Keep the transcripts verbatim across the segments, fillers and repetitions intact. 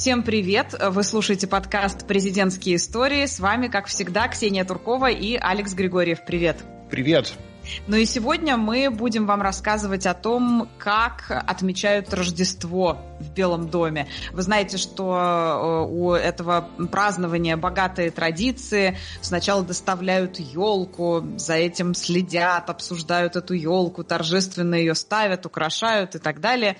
Всем привет! Вы слушаете подкаст «Президентские истории». С вами, как всегда, Ксения Туркова и Алекс Григорьев. Привет! Привет! Ну и сегодня мы будем вам рассказывать о том, как отмечают Рождество в Белом доме. Вы знаете, что у этого празднования богатые традиции. Сначала доставляют елку, за этим следят, обсуждают эту елку, торжественно ее ставят, украшают и так далее.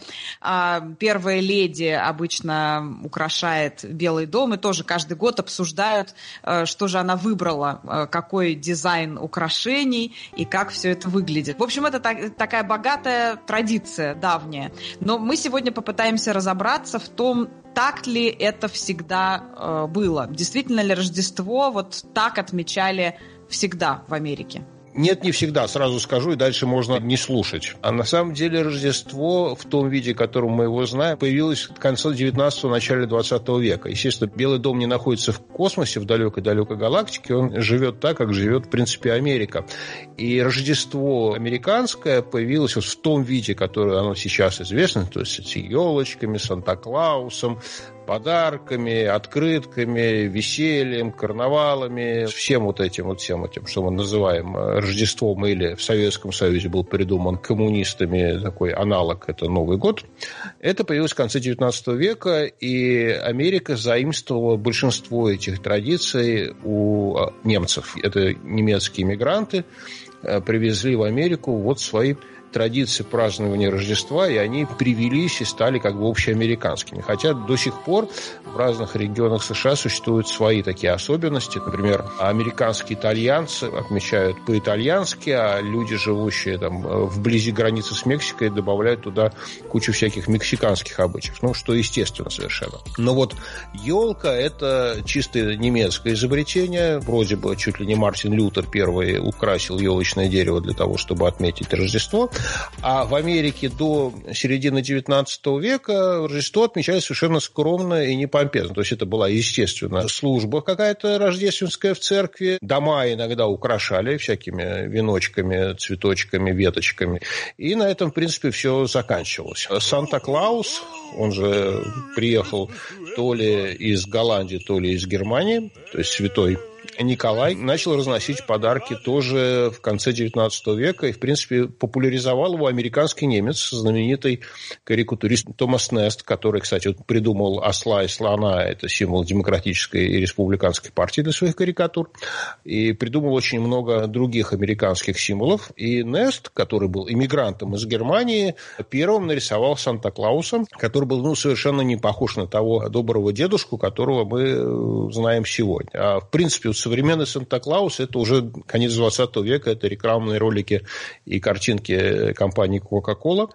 Первая леди обычно украшает Белый дом, и тоже каждый год обсуждают, что же она выбрала, какой дизайн украшений и как все это выглядит. В общем, это так, такая богатая традиция, давняя. Но мы сегодня попытаемся разобраться в том, так ли это всегда э, было. Действительно ли Рождество вот так отмечали всегда в Америке? Нет, не всегда, сразу скажу, и дальше можно не слушать. А на самом деле Рождество в том виде, в котором мы его знаем, появилось в конце девятнадцатого, начале двадцатого века. Естественно, Белый дом не находится в космосе, в далекой-далекой галактике, он живет так, как живет, в принципе, Америка. И Рождество американское появилось вот в том виде, который оно сейчас известно, то есть с елочками, Санта-Клаусом, подарками, открытками, весельем, карнавалами, всем вот этим, вот всем этим, что мы называем Рождеством, или в Советском Союзе был придуман коммунистами такой аналог, это Новый год. Это появилось в конце девятнадцатого века, и Америка заимствовала большинство этих традиций у немцев. Это немецкие мигранты привезли в Америку вот свои традиции празднования Рождества, и они привились и стали как бы общеамериканскими. Хотя до сих пор в разных регионах США существуют свои такие особенности. Например, американские итальянцы отмечают по-итальянски, а люди, живущие там вблизи границы с Мексикой, добавляют туда кучу всяких мексиканских обычаев. Ну, что естественно совершенно. Но вот елка – это чисто немецкое изобретение. Вроде бы чуть ли не Мартин Лютер первый украсил елочное дерево для того, чтобы отметить Рождество. А в Америке до середины девятнадцатого века Рождество отмечали совершенно скромно и не помпезно. То есть это была, естественно, служба какая-то рождественская в церкви. Дома иногда украшали всякими веночками, цветочками, веточками. И на этом, в принципе, все заканчивалось. Санта-Клаус, он же приехал то ли из Голландии, то ли из Германии, то есть святой Николай, начал разносить подарки тоже в конце девятнадцатого века, и, в принципе, популяризовал его американский немец, знаменитый карикатурист Томас Нест, который, кстати, вот придумал осла и слона, это символ демократической и республиканской партии для своих карикатур, и придумал очень много других американских символов. И Нест, который был иммигрантом из Германии, первым нарисовал Санта-Клауса, который был ну, совершенно не похож на того доброго дедушку, которого мы знаем сегодня. А, в принципе, современный Санта-Клаус – это уже конец двадцатого века, это рекламные ролики и картинки компании Coca-Cola,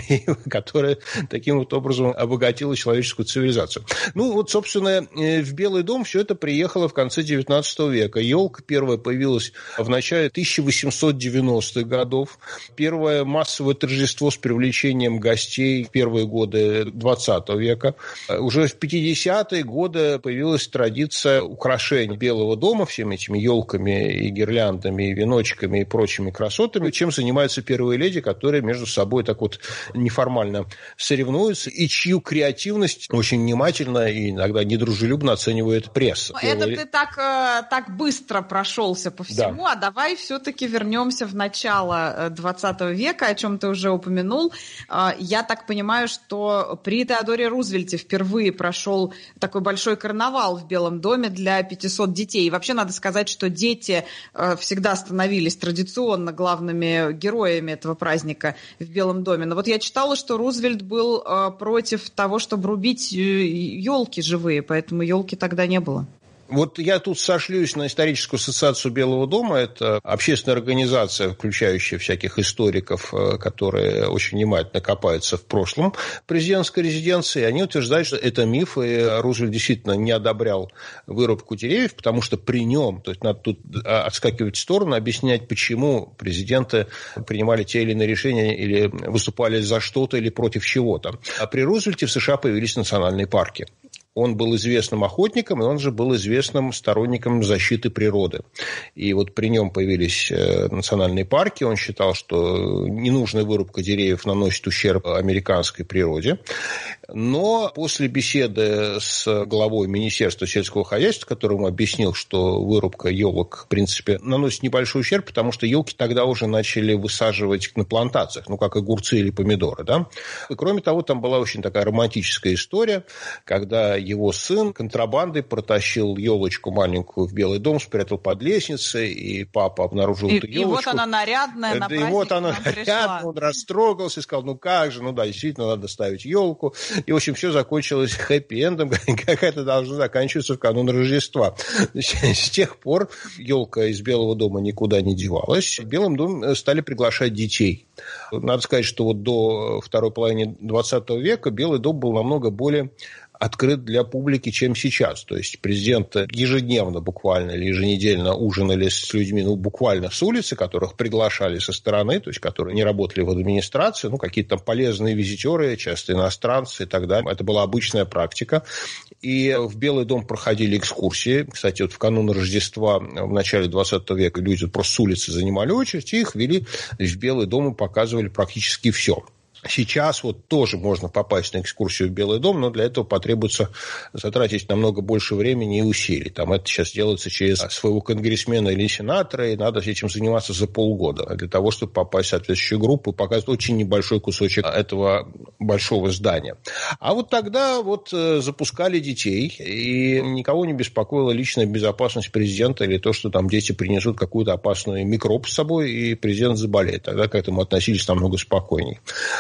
которая таким вот образом обогатила человеческую цивилизацию. Ну, вот, собственно, в Белый дом все это приехало в конце девятнадцатого века. Елка первая появилась в начале тысяча восемьсот девяностых годов. Первое массовое торжество с привлечением гостей в первые годы двадцатого века. Уже в пятидесятые годы появилась традиция украшения Белого дома всеми этими елками и гирляндами, и веночками, и прочими красотами, чем занимаются первые леди, которые между собой так вот неформально соревнуются, и чью креативность очень внимательно и иногда недружелюбно оценивает пресса. Это ты так, так быстро прошелся по всему, да. А давай все-таки вернемся в начало двадцатого века, о чем ты уже упомянул. Я так понимаю, что при Теодоре Рузвельте впервые прошел такой большой карнавал в Белом доме для пятисот детей. И вообще надо сказать, что дети э, всегда становились традиционно главными героями этого праздника в Белом доме. Но вот я читала, что Рузвельт был э, против того, чтобы рубить елки живые, поэтому елки тогда не было. Вот я тут сошлюсь на историческую ассоциацию Белого дома. Это общественная организация, включающая всяких историков, которые очень внимательно копаются в прошлом президентской резиденции. Они утверждают, что это миф, и Рузвельт действительно не одобрял вырубку деревьев, потому что при нем, то есть надо тут отскакивать в сторону, объяснять, почему президенты принимали те или иные решения или выступали за что-то или против чего-то. А при Рузвельте в США появились национальные парки. Он был известным охотником, и он же был известным сторонником защиты природы. И вот при нем появились национальные парки. Он считал, что ненужная вырубка деревьев наносит ущерб американской природе. Но после беседы с главой Министерства сельского хозяйства, которому объяснил, что вырубка елок, в принципе, наносит небольшой ущерб, потому что елки тогда уже начали высаживать на плантациях, ну, как огурцы или помидоры, да. И, кроме того, там была очень такая романтическая история, когда его сын контрабандой протащил елочку маленькую в Белый дом, спрятал под лестницей, и папа обнаружил и, эту елочку. И вот она нарядная, на И вот она нарядная, он растрогался и сказал, ну как же, ну да, действительно, надо ставить елку. И, в общем, все закончилось хэппи-эндом, как это должно заканчиваться в канун Рождества. С тех пор елка из Белого дома никуда не девалась. В Белом доме стали приглашать детей. Надо сказать, что вот до второй половины двадцатого века Белый дом был намного более открыт для публики, чем сейчас. То есть президенты ежедневно буквально или еженедельно ужинали с людьми, ну, буквально с улицы, которых приглашали со стороны, то есть которые не работали в администрации, ну, какие-то там полезные визитеры, часто иностранцы и так далее. Это была обычная практика. И в Белый дом проходили экскурсии. Кстати, вот в канун Рождества в начале двадцатого века люди просто с улицы занимали очередь, и их вели в Белый дом и показывали практически все. Сейчас вот тоже можно попасть на экскурсию в Белый дом, но для этого потребуется затратить намного больше времени и усилий. Там это сейчас делается через своего конгрессмена или сенатора, и надо этим заниматься за полгода для того, чтобы попасть в соответствующую группу и показать очень небольшой кусочек этого большого здания. А вот тогда вот запускали детей, и никого не беспокоила личная безопасность президента или то, что там дети принесут какую-то опасную микроб с собой, и президент заболеет. Тогда к этому относились намного спокойнее.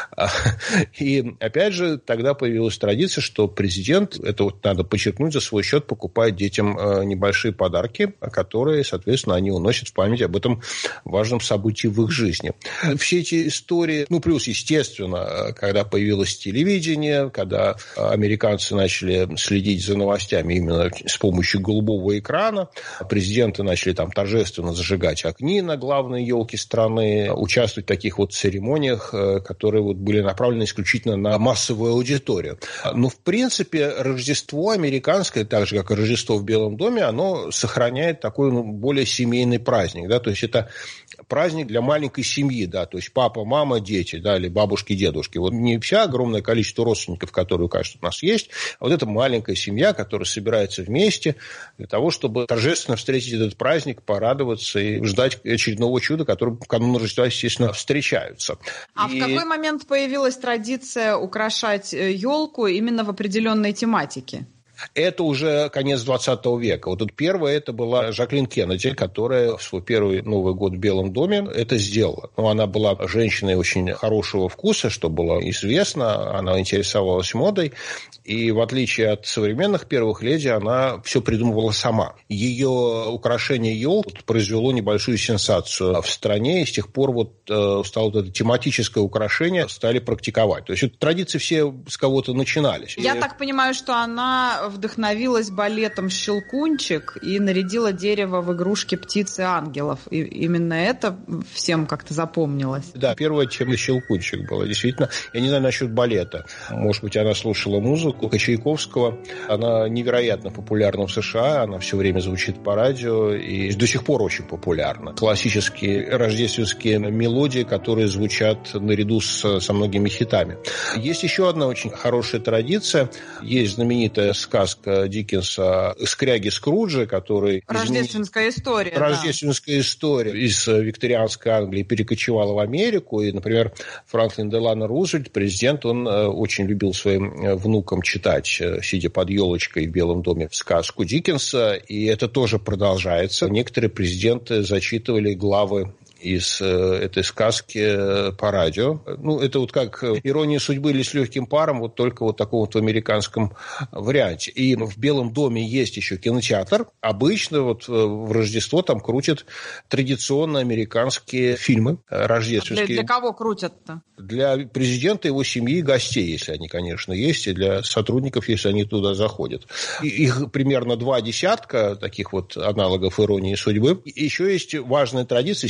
И, опять же, тогда появилась традиция, что президент, это вот надо подчеркнуть, за свой счет покупает детям небольшие подарки, которые, соответственно, они уносят в память об этом важном событии в их жизни. Все эти истории, ну, плюс, естественно, когда появилось телевидение, когда американцы начали следить за новостями именно с помощью голубого экрана, президенты начали там торжественно зажигать огни на главной елке страны, участвовать в таких вот церемониях, которые вот были направлены исключительно на массовую аудиторию. Но, в принципе, Рождество американское, так же, как и Рождество в Белом доме, оно сохраняет такой, ну, более семейный праздник. Да? То есть, это праздник для маленькой семьи. Да? То есть, папа, мама, дети, да, или бабушки, дедушки. Вот не вся огромное количество родственников, которые, кажется, у нас есть, а вот эта маленькая семья, которая собирается вместе для того, чтобы торжественно встретить этот праздник, порадоваться и ждать очередного чуда, которое в канун Рождества, естественно, встречаются. А и... в какой момент появилась традиция украшать елку именно в определенной тематике? Это уже конец двадцатого века. Вот тут первая это была Жаклин Кеннеди, которая в свой первый Новый год в Белом доме это сделала. Но она была женщиной очень хорошего вкуса, что было известно. Она интересовалась модой. И в отличие от современных первых леди, она все придумывала сама. Ее украшение елки произвело небольшую сенсацию в стране. И с тех пор вот стало вот это тематическое украшение стали практиковать. То есть вот традиции все с кого-то начинались. Я и... так понимаю, что она вдохновилась балетом «Щелкунчик» и нарядила дерево в игрушки птиц и ангелов. И именно это всем как-то запомнилось. Да, первая тема «Щелкунчик» была. Действительно, я не знаю насчет балета. Может быть, она слушала музыку Чайковского. Она невероятно популярна в США. Она все время звучит по радио и до сих пор очень популярна. Классические рождественские мелодии, которые звучат наряду с, со многими хитами. Есть еще одна очень хорошая традиция. Есть знаменитая сказка Диккенса «Скряги Скруджа», который... Рождественская изменит... история. Рождественская да. история из викторианской Англии перекочевала в Америку. И, например, Франклин Делано Рузвельт, президент, он очень любил своим внукам читать, сидя под елочкой в Белом доме, сказку Диккенса. И это тоже продолжается. Некоторые президенты зачитывали главы из э, этой сказки по радио. Ну, это вот как «Ирония судьбы» или «С легким паром», вот только вот таком вот в американском варианте. И в Белом доме есть еще кинотеатр. Обычно вот в Рождество там крутят традиционно американские фильмы рождественские. Для, для кого крутят-то? Для президента, его семьи и гостей, если они, конечно, есть, и для сотрудников, если они туда заходят. И их примерно два десятка таких вот аналогов «Иронии судьбы». И еще есть важная традиция, естественно,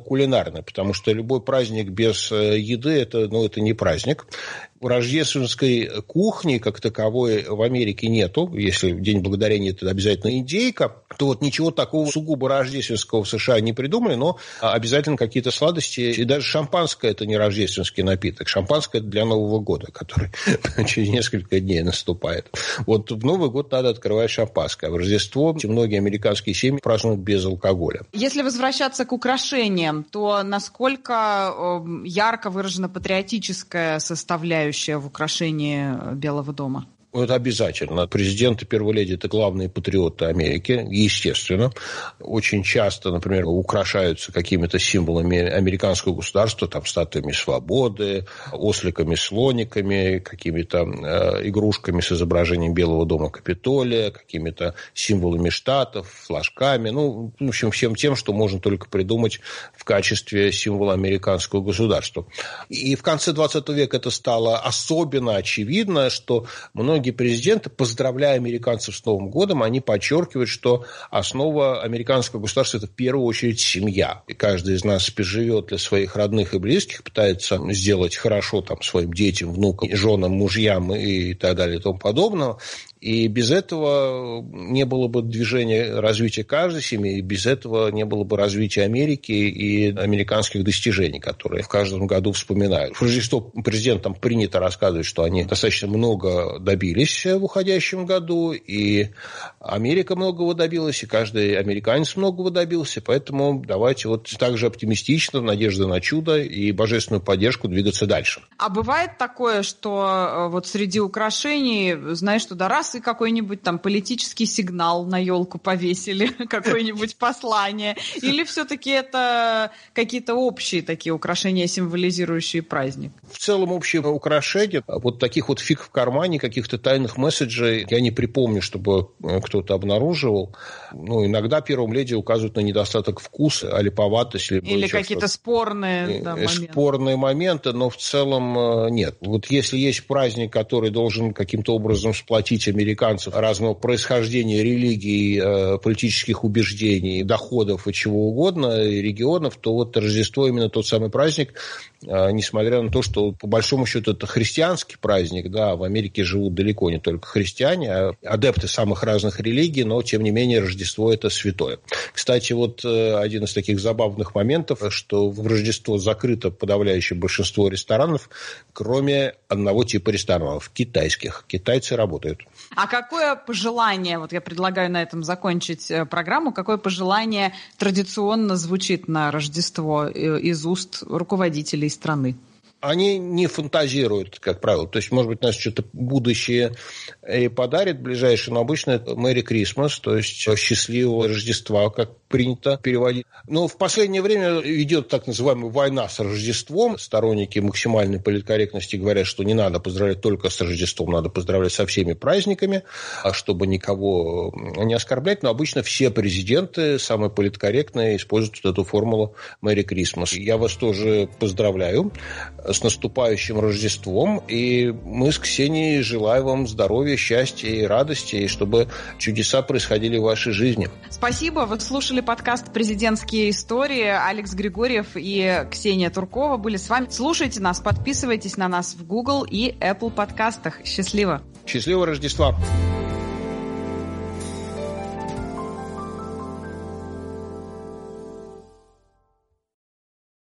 кулинарный, потому что любой праздник без еды это, ну, это не праздник. Рождественской кухни как таковой в Америке нету. Если в День Благодарения это обязательно индейка, то вот ничего такого сугубо рождественского в США не придумали, но обязательно какие-то сладости. И даже шампанское – это не рождественский напиток. Шампанское – это для Нового года, который через несколько дней наступает. Вот в Новый год надо открывать шампанское. А в Рождество многие американские семьи празднуют без алкоголя. Если возвращаться к украшениям, то насколько ярко выражена патриотическая составляющая в украшении Белого дома? Это обязательно. Президент и первая леди – это главные патриоты Америки, естественно. Очень часто, например, украшаются какими-то символами американского государства, там, статуями свободы, осликами, слониками, какими-то э, игрушками с изображением Белого дома Капитолия, какими-то символами штатов, флажками. Ну, в общем, всем тем, что можно только придумать в качестве символа американского государства. И в конце двадцатого века это стало особенно очевидно, что многие Многие президенты, поздравляя американцев с Новым годом, они подчеркивают, что основа американского государства – это в первую очередь семья. И каждый из нас живет для своих родных и близких, пытается сделать хорошо там, своим детям, внукам, женам, мужьям и так далее и тому подобное. И без этого не было бы движения развития каждой семьи, и без этого не было бы развития Америки и американских достижений, которые в каждом году вспоминают. В Рождество президентам принято рассказывать, что они достаточно много добились в уходящем году, и Америка многого добилась, и каждый американец многого добился, поэтому давайте вот так же оптимистично, в надежде на чудо и божественную поддержку двигаться дальше. А бывает такое, что вот среди украшений, знаешь, что да раз и какой-нибудь там политический сигнал на елку повесили, какое-нибудь послание, или все-таки это какие-то общие такие украшения, символизирующие праздник? В целом общие украшения, вот таких вот фиг в кармане, каких-то тайных месседжей я не припомню, чтобы кто-то обнаруживал. Ну, иногда первым леди указывают на недостаток вкуса, олиповатость. Или какие-то спорные да, моменты. Спорные моменты, но в целом нет. Вот если есть праздник, который должен каким-то образом сплотить американцев разного происхождения, религий, политических убеждений, доходов и чего угодно, и регионов, то вот Рождество именно тот самый праздник, несмотря на то, что по большому счету это христианский праздник, да, в Америке живут далеко не только христиане, а адепты самых разных религий, но тем не менее Рождество это святое. Кстати, вот один из таких забавных моментов, что в Рождество закрыто подавляющее большинство ресторанов, кроме одного типа ресторанов – китайских. Китайцы работают. А какое пожелание, вот я предлагаю на этом закончить программу, какое пожелание традиционно звучит на Рождество из уст руководителей страны? Они не фантазируют, как правило. То есть, может быть, нас что-то будущее и подарит ближайшее, но обычно это Merry Christmas, то есть счастливого Рождества, как принято переводить. Но в последнее время идет так называемая война с Рождеством. Сторонники максимальной политкорректности говорят, что не надо поздравлять только с Рождеством, надо поздравлять со всеми праздниками, чтобы никого не оскорблять. Но обычно все президенты, самые политкорректные, используют эту формулу Merry Christmas. Я вас тоже поздравляю с наступающим Рождеством, и мы с Ксенией желаем вам здоровья, счастья и радости, и чтобы чудеса происходили в вашей жизни. Спасибо. Вы слушали подкаст «Президентские истории». Алекс Григорьев и Ксения Туркова были с вами. Слушайте нас, подписывайтесь на нас в Google и Apple подкастах. Счастливо! Счастливого Рождества!